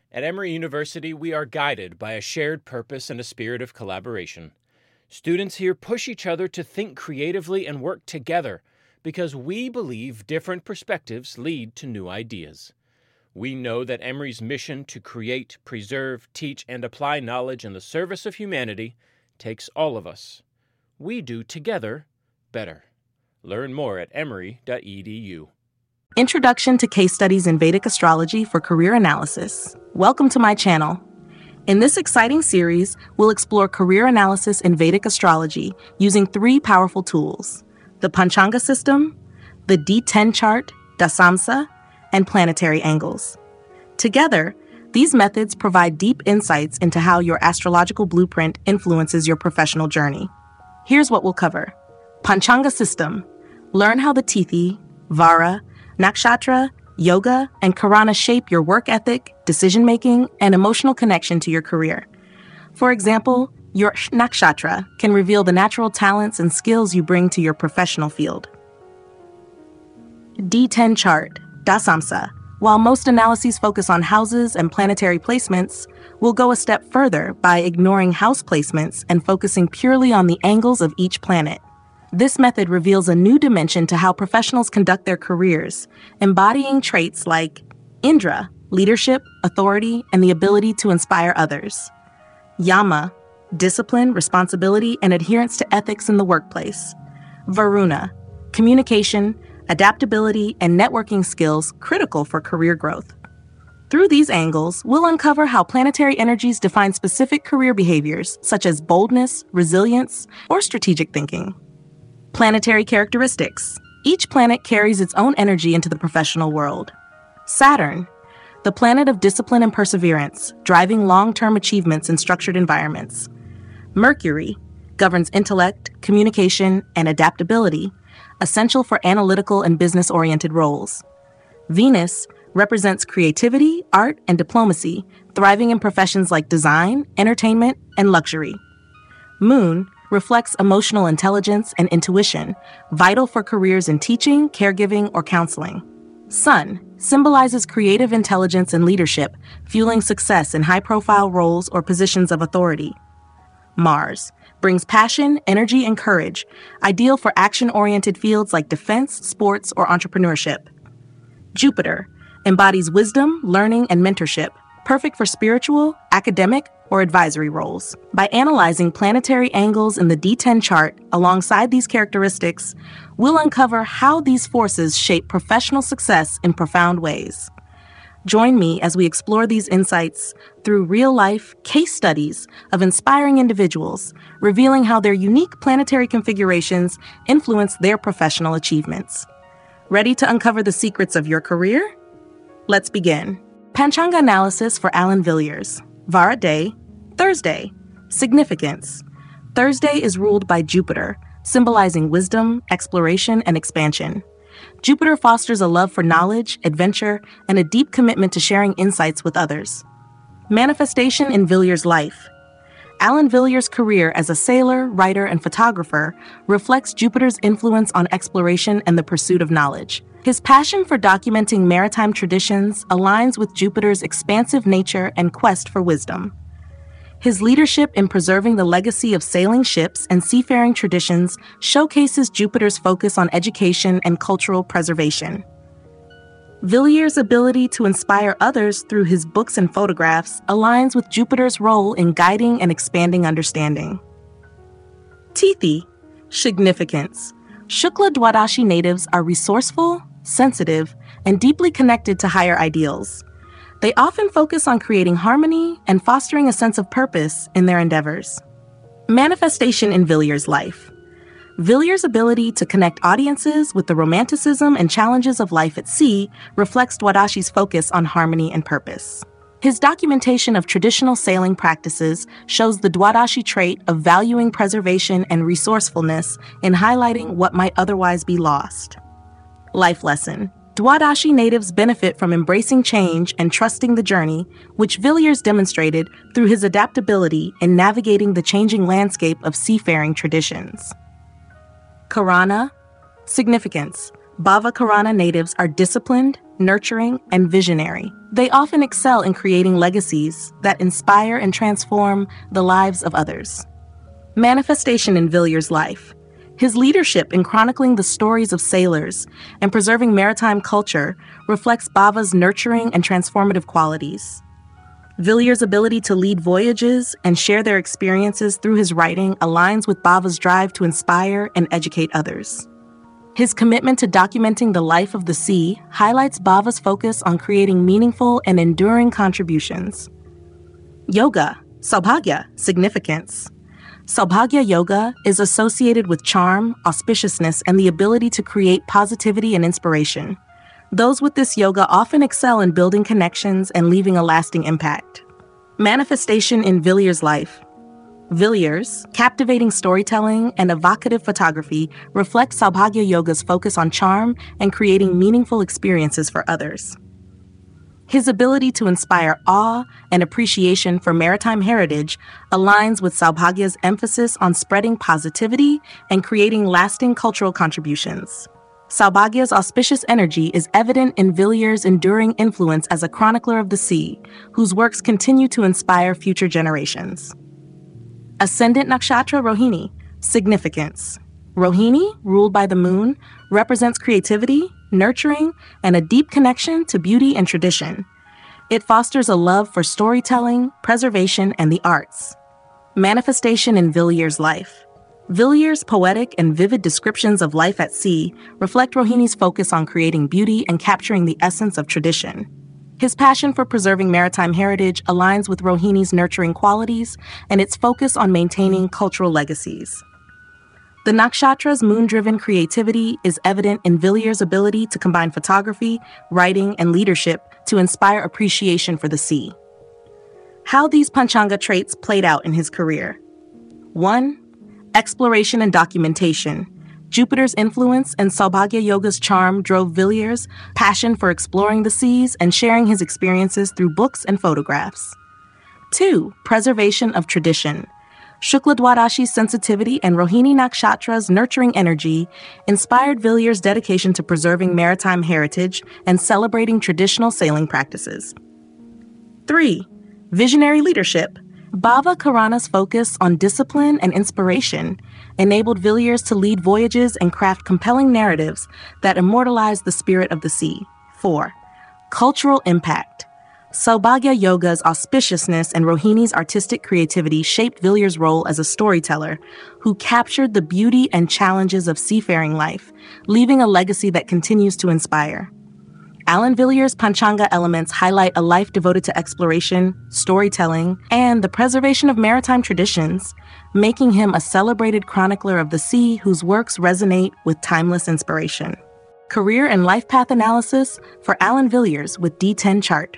At Emory University, we are guided by a shared purpose and a spirit of collaboration. Students here push each other to think creatively and work together because we believe different perspectives lead to new ideas. We know that Emory's mission to create, preserve, teach, and apply knowledge in the service of humanity takes all of us. We do together better. Learn more at emory.edu. Introduction to Case Studies in Vedic Astrology for Career Analysis. Welcome to my channel. In this exciting series, we'll explore career analysis in Vedic astrology using three powerful tools: the Panchanga system, the D10 chart, Dasamsa, and planetary angles. Together, these methods provide deep insights into how your astrological blueprint influences your professional journey. Here's what we'll cover. Panchanga system. Learn how the Tithi, Vara, Nakshatra, Yoga, and Karana shape your work ethic, decision-making, and emotional connection to your career. For example, your Nakshatra can reveal the natural talents and skills you bring to your professional field. D10 chart, Dasamsa. While most analyses focus on houses and planetary placements, we'll go a step further by ignoring house placements and focusing purely on the angles of each planet. This method reveals a new dimension to how professionals conduct their careers, embodying traits like Indra, leadership, authority, and the ability to inspire others; Yama, discipline, responsibility, and adherence to ethics in the workplace; Varuna, communication, adaptability, and networking skills critical for career growth. Through these angles, we'll uncover how planetary energies define specific career behaviors, such as boldness, resilience, or strategic thinking. Planetary characteristics. Each planet carries its own energy into the professional world. Saturn, the planet of discipline and perseverance, driving long-term achievements in structured environments. Mercury governs intellect, communication, and adaptability, essential for analytical and business-oriented roles. Venus represents creativity, art, and diplomacy, thriving in professions like design, entertainment, and luxury. Moon reflects emotional intelligence and intuition, vital for careers in teaching, caregiving, or counseling. Sun symbolizes creative intelligence and leadership, fueling success in high-profile roles or positions of authority. Mars brings passion, energy, and courage, ideal for action-oriented fields like defense, sports, or entrepreneurship. Jupiter embodies wisdom, learning, and mentorship, perfect for spiritual, academic, or advisory roles. By analyzing planetary angles in the D10 chart alongside these characteristics, we'll uncover how these forces shape professional success in profound ways. Join me as we explore these insights through real-life case studies of inspiring individuals, revealing how their unique planetary configurations influence their professional achievements. Ready to uncover the secrets of your career? Let's begin. Panchanga analysis for Alan Villiers. Vara day, Thursday. Significance. Thursday is ruled by Jupiter, symbolizing wisdom, exploration, and expansion. Jupiter fosters a love for knowledge, adventure, and a deep commitment to sharing insights with others. Manifestation in Villiers' life. Alan Villiers' career as a sailor, writer, and photographer reflects Jupiter's influence on exploration and the pursuit of knowledge. His passion for documenting maritime traditions aligns with Jupiter's expansive nature and quest for wisdom. His leadership in preserving the legacy of sailing ships and seafaring traditions showcases Jupiter's focus on education and cultural preservation. Villiers' ability to inspire others through his books and photographs aligns with Jupiter's role in guiding and expanding understanding. Tithi, significance. Shukla Dwadashi natives are resourceful, sensitive, and deeply connected to higher ideals. They often focus on creating harmony and fostering a sense of purpose in their endeavors. Manifestation in Villiers' life. Villiers' ability to connect audiences with the romanticism and challenges of life at sea reflects Dwadashi's focus on harmony and purpose. His documentation of traditional sailing practices shows the Dwadashi trait of valuing preservation and resourcefulness in highlighting what might otherwise be lost. Life lesson. Dwadashi natives benefit from embracing change and trusting the journey, which Villiers demonstrated through his adaptability in navigating the changing landscape of seafaring traditions. Karana, significance. Bava Karana natives are disciplined, nurturing, and visionary. They often excel in creating legacies that inspire and transform the lives of others. Manifestation in Villiers' life. His leadership in chronicling the stories of sailors and preserving maritime culture reflects Bava's nurturing and transformative qualities. Villiers' ability to lead voyages and share their experiences through his writing aligns with Bava's drive to inspire and educate others. His commitment to documenting the life of the sea highlights Bava's focus on creating meaningful and enduring contributions. Yoga, Saubhagya, significance. Saubhagya yoga is associated with charm, auspiciousness, and the ability to create positivity and inspiration. Those with this yoga often excel in building connections and leaving a lasting impact. Manifestation in Villiers' life. Villiers' captivating storytelling and evocative photography reflect Saubhagya yoga's focus on charm and creating meaningful experiences for others. His ability to inspire awe and appreciation for maritime heritage aligns with Saubhagya's emphasis on spreading positivity and creating lasting cultural contributions. Saubhagya's auspicious energy is evident in Villiers' enduring influence as a chronicler of the sea, whose works continue to inspire future generations. Ascendant Nakshatra Rohini, significance. Rohini, ruled by the moon, represents creativity, nurturing, and a deep connection to beauty and tradition. It fosters a love for storytelling, preservation, and the arts. Manifestation in Villiers' life. Villiers' poetic and vivid descriptions of life at sea reflect Rohini's focus on creating beauty and capturing the essence of tradition. His passion for preserving maritime heritage aligns with Rohini's nurturing qualities and its focus on maintaining cultural legacies. The Nakshatra's moon-driven creativity is evident in Villiers' ability to combine photography, writing, and leadership to inspire appreciation for the sea. How these Panchanga traits played out in his career. 1. Exploration and documentation. Jupiter's influence and Saubhagya yoga's charm drove Villiers' passion for exploring the seas and sharing his experiences through books and photographs. 2. Preservation of tradition. Shukla Dwadashi's sensitivity and Rohini Nakshatra's nurturing energy inspired Villiers' dedication to preserving maritime heritage and celebrating traditional sailing practices. 3. Visionary leadership. Bava Karana's focus on discipline and inspiration enabled Villiers to lead voyages and craft compelling narratives that immortalize the spirit of the sea. 4. Cultural impact. Saubhagya yoga's auspiciousness and Rohini's artistic creativity shaped Villiers' role as a storyteller who captured the beauty and challenges of seafaring life, leaving a legacy that continues to inspire. Alan Villiers' Panchanga elements highlight a life devoted to exploration, storytelling, and the preservation of maritime traditions, making him a celebrated chronicler of the sea whose works resonate with timeless inspiration. Career and life path analysis for Alan Villiers with D10 chart.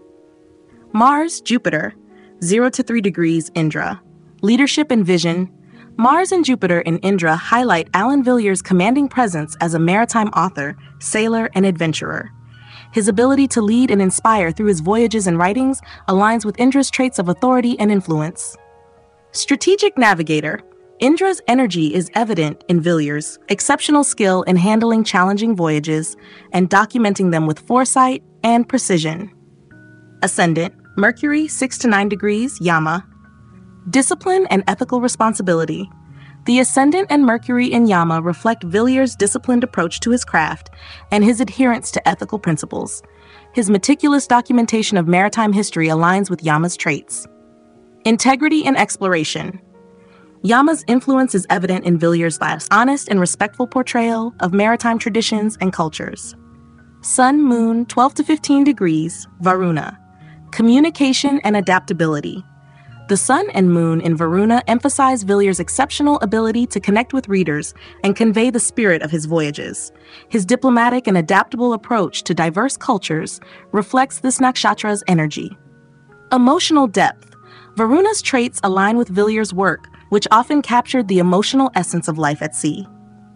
Mars, Jupiter, 0 to 3 degrees Indra. Leadership and vision. Mars and Jupiter in Indra highlight Alan Villiers' commanding presence as a maritime author, sailor, and adventurer. His ability to lead and inspire through his voyages and writings aligns with Indra's traits of authority and influence. Strategic navigator. Indra's energy is evident in Villiers' exceptional skill in handling challenging voyages and documenting them with foresight and precision. Ascendant. Mercury, 6 to 9 degrees, Yama. Discipline and ethical responsibility. The Ascendant and Mercury in Yama reflect Villiers' disciplined approach to his craft and his adherence to ethical principles. His meticulous documentation of maritime history aligns with Yama's traits. Integrity and exploration. Yama's influence is evident in Villiers' life's honest and respectful portrayal of maritime traditions and cultures. Sun, Moon, 12 to 15 degrees, Varuna. Communication and adaptability. The Sun and Moon in Varuna emphasize Villiers' exceptional ability to connect with readers and convey the spirit of his voyages. His diplomatic and adaptable approach to diverse cultures reflects this nakshatra's energy. Emotional depth. Varuna's traits align with Villiers' work, which often captured the emotional essence of life at sea.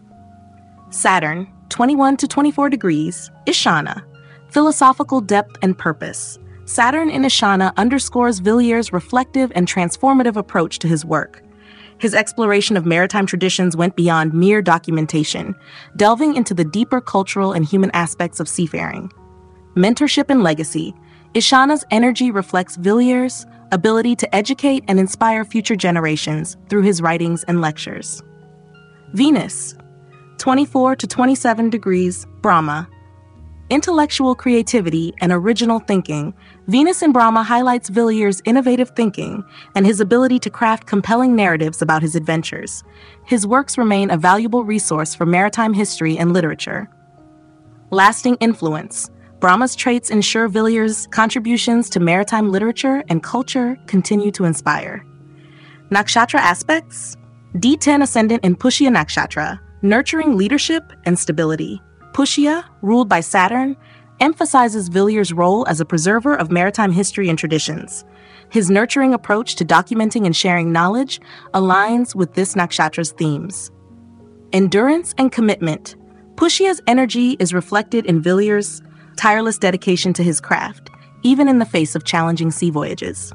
Saturn, 21 to 24 degrees, Ishana. Philosophical depth and purpose. Saturn in Ishana underscores Villiers' reflective and transformative approach to his work. His exploration of maritime traditions went beyond mere documentation, delving into the deeper cultural and human aspects of seafaring. Mentorship and legacy. Ishana's energy reflects Villiers' ability to educate and inspire future generations through his writings and lectures. Venus, 24 to 27 degrees, Brahma. Intellectual creativity and original thinking, Venus in Brahma highlights Villiers' innovative thinking and his ability to craft compelling narratives about his adventures. His works remain a valuable resource for maritime history and literature. Lasting influence. Brahma's traits ensure Villiers' contributions to maritime literature and culture continue to inspire. Nakshatra aspects. D10 ascendant in Pushya Nakshatra, nurturing leadership and stability. Pushya, ruled by Saturn, emphasizes Villiers' role as a preserver of maritime history and traditions. His nurturing approach to documenting and sharing knowledge aligns with this nakshatra's themes. Endurance and commitment. Pushya's energy is reflected in Villiers' tireless dedication to his craft, even in the face of challenging sea voyages.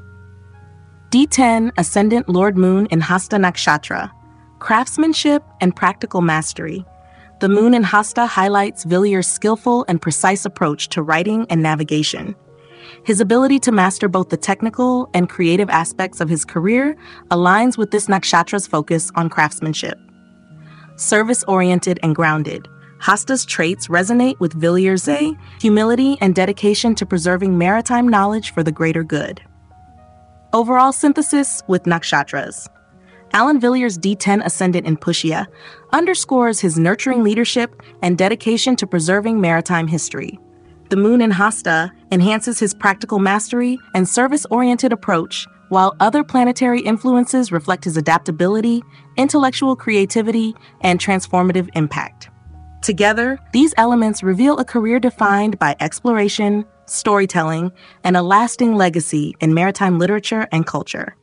D10 ascendant Lord Moon in Hasta Nakshatra, craftsmanship and practical mastery. The moon in Hasta highlights Villiers' skillful and precise approach to writing and navigation. His ability to master both the technical and creative aspects of his career aligns with this nakshatra's focus on craftsmanship. Service-oriented and grounded. Hasta's traits resonate with Villiers' humility and dedication to preserving maritime knowledge for the greater good. Overall synthesis with nakshatras. Alan Villiers' D10 ascendant in Pushya underscores his nurturing leadership and dedication to preserving maritime history. The moon in Hasta enhances his practical mastery and service-oriented approach, while other planetary influences reflect his adaptability, intellectual creativity, and transformative impact. Together, these elements reveal a career defined by exploration, storytelling, and a lasting legacy in maritime literature and culture.